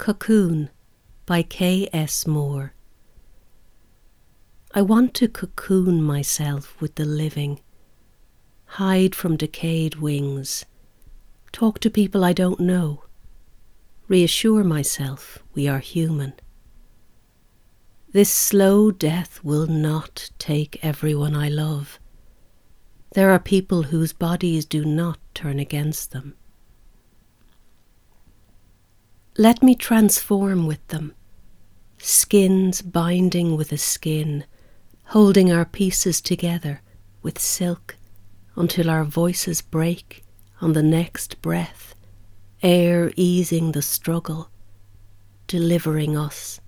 Cocoon by K.S. Moore. I want to cocoon myself with the living, hide from decayed wings, talk to people I don't know, reassure myself we are human. This slow death will not take everyone I love. There are people whose bodies do not turn against them. Let me transform with them, skins binding with a skin, holding our pieces together with silk until our voices break on the next breath, air easing the struggle, delivering us